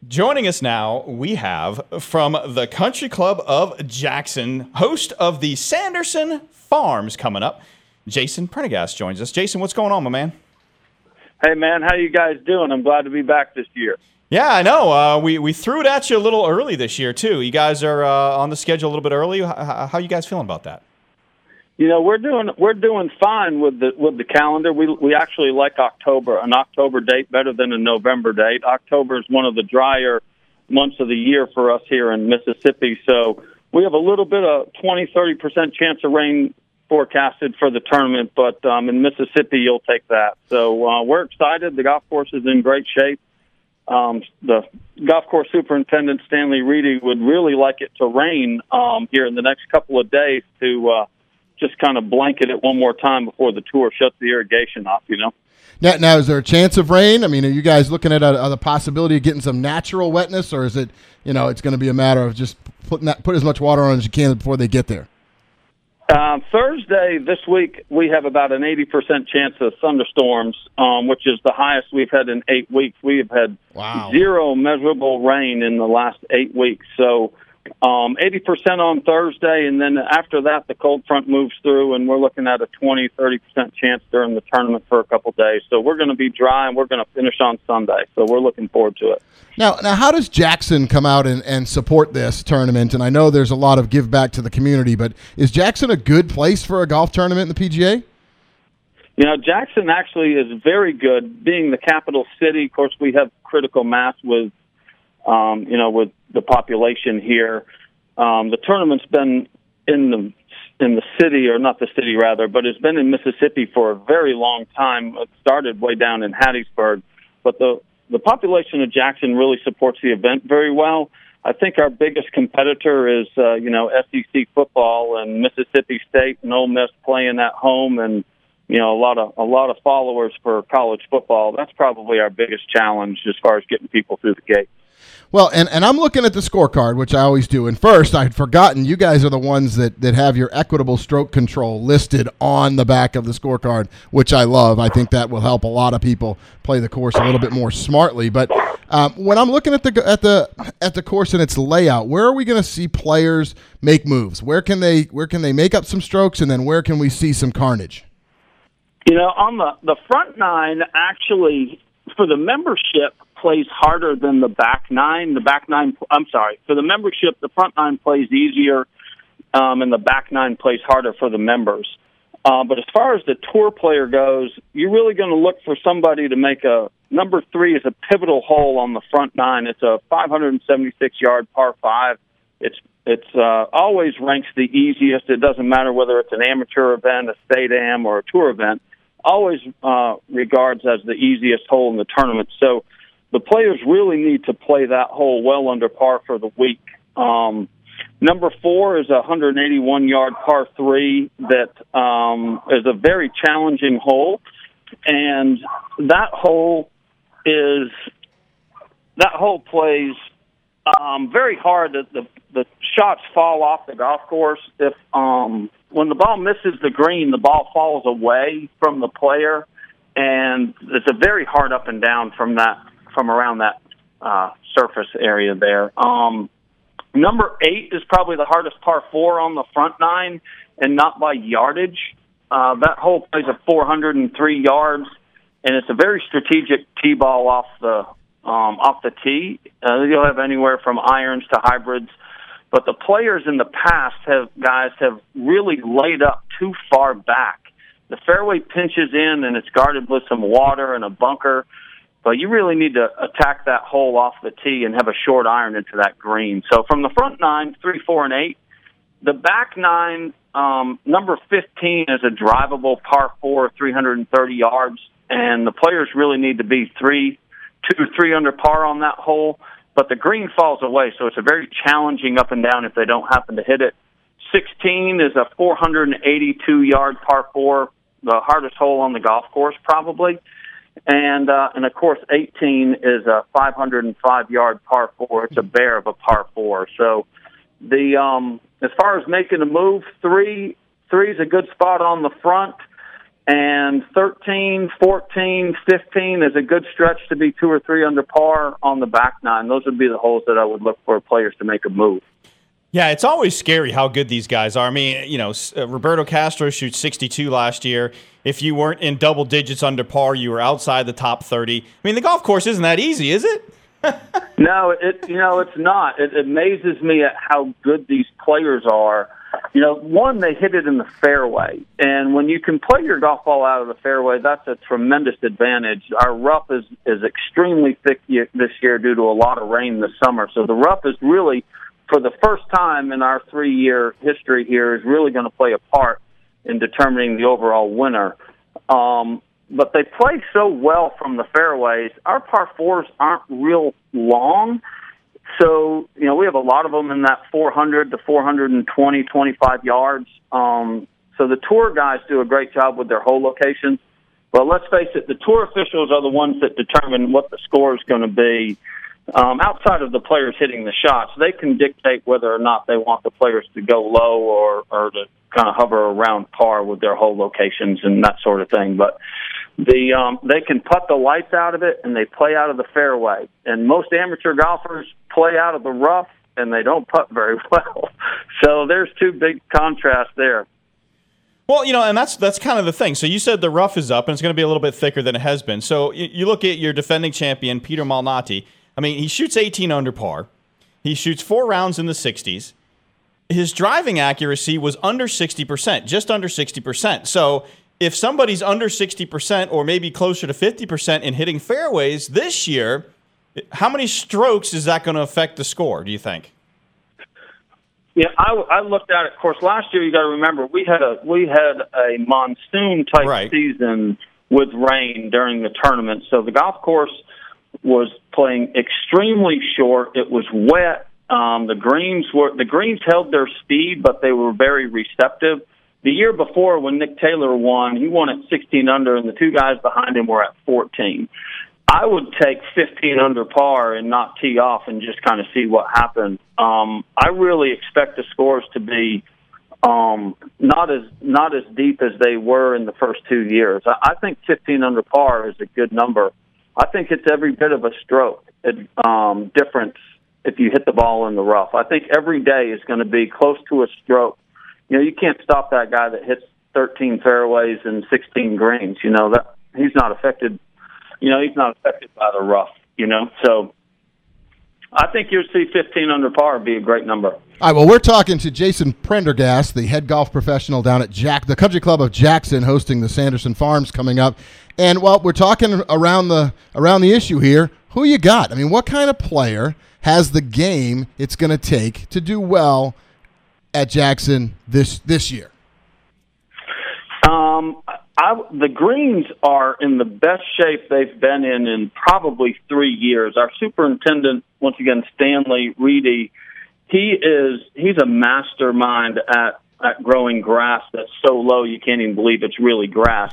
Joining us now, we have from the Country Club of Jackson, host of the Sanderson Farms coming up, Jason Prendergast joins us. Jason, what's going on, my man? Hey, man, how you guys doing? I'm glad to be back this year. Yeah, I know. We threw it at you a little early this year, too. You guys are on the schedule a little bit early. How are you guys feeling about that? You know, we're doing fine with the calendar. We actually like an October date better than a November date. October is one of the drier months of the year for us here in Mississippi, so we have a little bit of 20-30% chance of rain forecasted for the tournament, but in Mississippi you'll take that. So we're excited. The golf course is in great shape. The golf course superintendent, Stanley Reedy, would really like it to rain here in the next couple of days to just kind of blanket it one more time before the tour shuts the irrigation off, you know. Now, is there a chance of rain? I mean, are you guys looking at the possibility of getting some natural wetness, or is it, it's going to be a matter of just put as much water on as you can before they get there? Thursday this week, we have about an 80% chance of thunderstorms, which is the highest we've had in 8 weeks. We have had zero measurable rain in the last 8 weeks. So 80% on Thursday, and then after that, the cold front moves through, and we're looking at a 20-30% chance during the tournament for a couple days. So we're going to be dry, and we're going to finish on Sunday. So we're looking forward to it. Now, how does Jackson come out and support this tournament? And I know there's a lot of give back to the community, but is Jackson a good place for a golf tournament in the PGA? You know, Jackson actually is very good. Being the capital city, of course, we have critical mass with with the population here. The tournament's been in the city, or not the city rather, but it's been in Mississippi for a very long time. It started way down in Hattiesburg, but the population of Jackson really supports the event very well. I think our biggest competitor is SEC football and Mississippi State and Ole Miss playing at home, and a lot of followers for college football. That's probably our biggest challenge as far as getting people through the gate. Well, and I'm looking at the scorecard, which I always do. And first, I had forgotten, you guys are the ones that have your equitable stroke control listed on the back of the scorecard, which I love. I think that will help a lot of people play the course a little bit more smartly. But when I'm looking at the course and its layout, where are we going to see players make moves? Where can they make up some strokes, and then where can we see some carnage? On the front nine, actually, for the membership, plays harder than the back nine. For the membership, the front nine plays easier, and the back nine plays harder for the members. But as far as the tour player goes, you're really going to look for somebody to make number 3 is a pivotal hole on the front nine. It's a 576-yard par 5. It's always ranks the easiest. It doesn't matter whether it's an amateur event, a state am, or a tour event. Always regards as the easiest hole in the tournament. So the players really need to play that hole well under par for the week. Number 4 is a 181-yard par 3 that is a very challenging hole, and that hole plays very hard. The shots fall off the golf course. If when the ball misses the green, the ball falls away from the player, and it's a very hard up and down from around that surface area there. Number 8 is probably the hardest par 4 on the front nine, and not by yardage. That hole plays at 403 yards, and it's a very strategic tee ball off the tee. You'll have anywhere from irons to hybrids, but the players in the past have really laid up too far back. The fairway pinches in, and it's guarded with some water and a bunker. But you really need to attack that hole off the tee and have a short iron into that green. So from the front nine, 3, 4, and 8. The back nine, number 15 is a drivable par 4, 330 yards. And the players really need to be 2 or 3 under par on that hole. But the green falls away, so it's a very challenging up and down if they don't happen to hit it. 16 is a 482-yard par 4, the hardest hole on the golf course probably. And of course, 18 is a 505-yard par 4. It's a bear of a par 4. So as far as making a move, 3 is a good spot on the front. And 13, 14, 15 is a good stretch to be 2 or 3 under par on the back nine. Those would be the holes that I would look for players to make a move. Yeah, it's always scary how good these guys are. I mean, Roberto Castro shoots 62 last year. If you weren't in double digits under par, you were outside the top 30. I mean, the golf course isn't that easy, is it? No, it's not. It amazes me at how good these players are. One, they hit it in the fairway. And when you can play your golf ball out of the fairway, that's a tremendous advantage. Our rough is extremely thick this year due to a lot of rain this summer. So the rough is really, for the first time in our 3-year history here, is really going to play a part in determining the overall winner. But they play so well from the fairways. Our par fours aren't real long. So, we have a lot of them in that 400 to 420, 25 yards. So the tour guys do a great job with their hole locations. But let's face it, the tour officials are the ones that determine what the score is going to be. Outside of the players hitting the shots, they can dictate whether or not they want the players to go low or to kind of hover around par with their hole locations and that sort of thing. But they can putt the lights out of it, and they play out of the fairway. And most amateur golfers play out of the rough, and they don't putt very well. So there's two big contrasts there. Well, and that's kind of the thing. So you said the rough is up, and it's going to be a little bit thicker than it has been. So you look at your defending champion, Peter Malnati. I mean, he shoots 18 under par. He shoots 4 rounds in the 60s. His driving accuracy was under 60%, just under 60%. So if somebody's under 60% or maybe closer to 50% in hitting fairways this year, how many strokes is that going to affect the score, do you think? Yeah, I looked at it. Of course, last year you got to remember we had a monsoon type season with rain during the tournament, so the golf course was playing extremely short. It was wet. The greens held their speed, but they were very receptive. The year before, when Nick Taylor won, he won at 16 under, and the two guys behind him were at 14. I would take 15 under par and not tee off and just kind of see what happened. I really expect the scores to be not as deep as they were in the first 2 years. I think 15 under par is a good number. I think it's every bit of a stroke difference if you hit the ball in the rough. I think every day is going to be close to a stroke. You can't stop that guy that hits 13 fairways and 16 greens. That he's not affected. He's not affected by the rough. So I think you'll see 15 under par would be a great number. All right, well, we're talking to Jason Prendergast, the head golf professional down at the Country Club of Jackson, hosting the Sanderson Farms coming up. And while we're talking around the issue here, who you got? I mean, what kind of player has the game it's going to take to do well at Jackson this year? The greens are in the best shape they've been in probably 3 years. Our superintendent, once again, Stanley Reedy, he's a mastermind at growing grass that's so low you can't even believe it's really grass.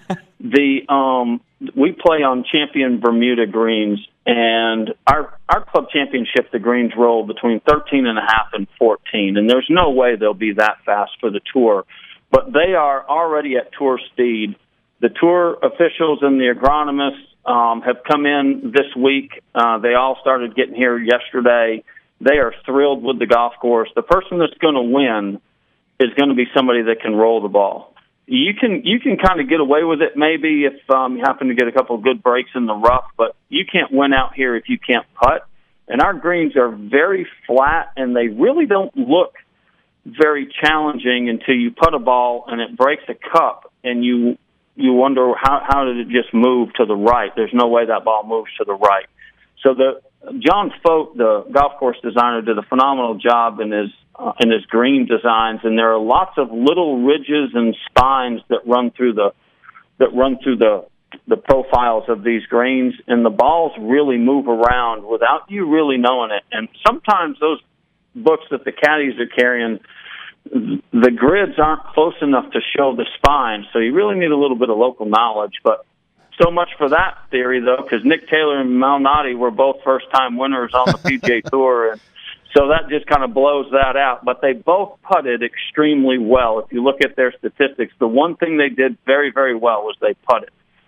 We play on Champion Bermuda greens, and our club championship, the greens roll between 13.5 and 14, and there's no way they'll be that fast for the tour. But they are already at tour speed. The tour officials and the agronomists have come in this week. They all started getting here yesterday. They are thrilled with the golf course. The person that's going to win is going to be somebody that can roll the ball. You can kind of get away with it maybe if you happen to get a couple of good breaks in the rough, but you can't win out here if you can't putt. And our greens are very flat, and they really don't look very challenging until you putt a ball and it breaks a cup, and you wonder how did it just move to the right. There's no way that ball moves to the right. So John Fote, the golf course designer, did a phenomenal job in his green designs, and there are lots of little ridges and spines that run through the profiles of these greens, and the balls really move around without you really knowing it. And sometimes those books that the caddies are carrying, the grids aren't close enough to show the spine, so you really need a little bit of local knowledge. But so much for that theory, though, because Nick Taylor and Malnati were both first-time winners on the PGA Tour, and So that just kind of blows that out. But they both putted extremely well. If you look at their statistics, the one thing they did very, very well was they putted.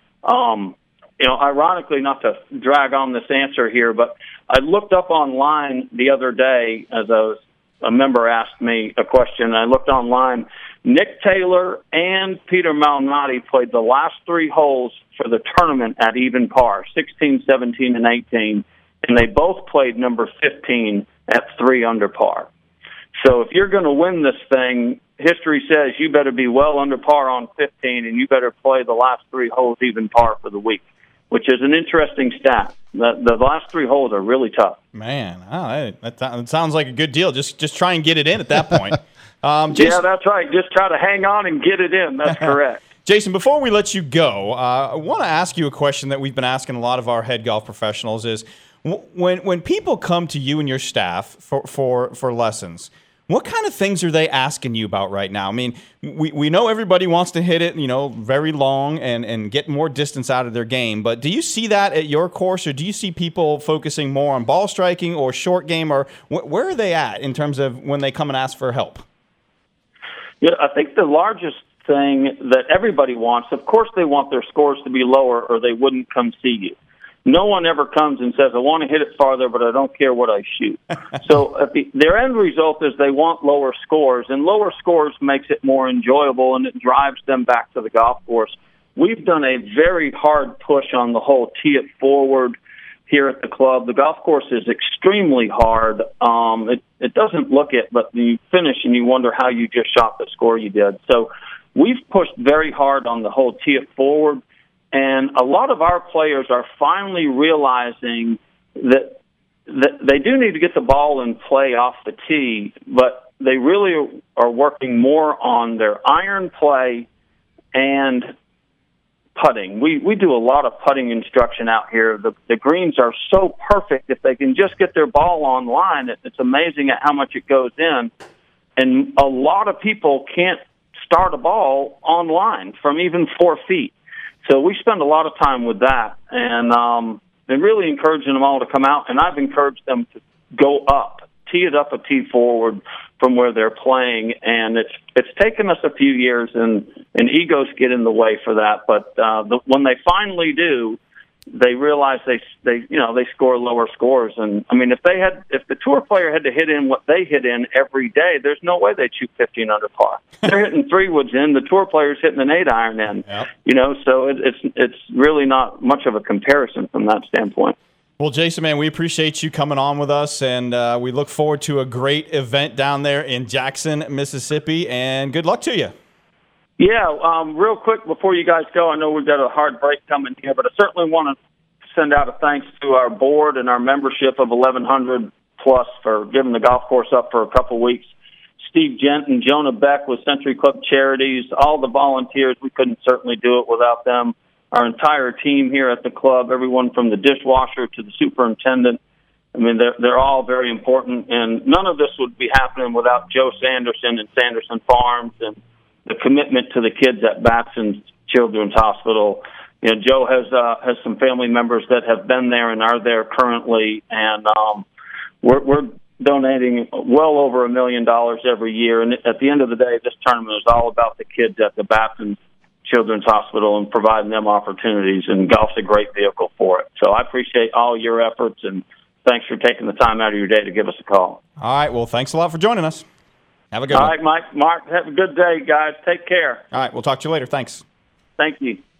Ironically, not to drag on this answer here, but I looked up online the other day as a member asked me a question. I looked online. Nick Taylor and Peter Malnati played the last 3 holes for the tournament at even par, 16, 17, and 18, and they both played number 15 at 3 under par. So if you're going to win this thing, history says you better be well under par on 15, and you better play the last 3 holes even par for the week, which is an interesting stat. The last 3 holes are really tough. Man, that sounds like a good deal. Just try and get it in at that point. Yeah, that's right. Just try to hang on and get it in. That's correct. Jason, before we let you go, I want to ask you a question that we've been asking a lot of our head golf professionals is, when people come to you and your staff for lessons, what kind of things are they asking you about right now? I mean, we know everybody wants to hit it, very long and get more distance out of their game. But do you see that at your course, or do you see people focusing more on ball striking or short game, or where are they at in terms of when they come and ask for help? Yeah, I think the largest thing that everybody wants, of course, they want their scores to be lower or they wouldn't come see you. No one ever comes and says, I want to hit it farther, but I don't care what I shoot. So their end result is they want lower scores, and lower scores makes it more enjoyable, and it drives them back to the golf course. We've done a very hard push on the whole tee it forward here at the club. The golf course is extremely hard. It doesn't look it, but you finish and you wonder how you just shot the score you did. So we've pushed very hard on the whole tee it forward. And a lot of our players are finally realizing that they do need to get the ball in play off the tee, but they really are working more on their iron play and putting. We do a lot of putting instruction out here. The greens are so perfect. If they can just get their ball online, it's amazing at how much it goes in. And a lot of people can't start a ball online from even 4 feet. So we spend a lot of time with that, and really encouraging them all to come out. And I've encouraged them to go up, tee it up a tee forward from where they're playing. And it's taken us a few years, and egos get in the way for that. But when they finally do, they realize they score lower scores. And I mean, if the tour player had to hit in what they hit in every day, there's no way they'd shoot 15 under par. They're hitting 3-woods in, the tour player's hitting an 8-iron in. Yep. So it's really not much of a comparison from that standpoint. Well, Jason, man, we appreciate you coming on with us, and we look forward to a great event down there in Jackson, Mississippi, and good luck to you. Yeah, real quick before you guys go, I know we've got a hard break coming here, but I certainly want to send out a thanks to our board and our membership of 1,100 plus for giving the golf course up for a couple weeks. Steve Gent and Jonah Beck with Century Club Charities, all the volunteers, we couldn't certainly do it without them. Our entire team here at the club, everyone from the dishwasher to the superintendent, I mean, they're all very important, and none of this would be happening without Joe Sanderson and Sanderson Farms and the commitment to the kids at Batson Children's Hospital. Joe has some family members that have been there and are there currently, and we're donating well over $1 million every year. And at the end of the day, this tournament is all about the kids at the Batson Children's Hospital and providing them opportunities, and golf's a great vehicle for it. So I appreciate all your efforts, and thanks for taking the time out of your day to give us a call. All right, well, thanks a lot for joining us. Have a good one. All right, Mike, Mark, have a good day, guys. Take care. All right, we'll talk to you later. Thanks. Thank you.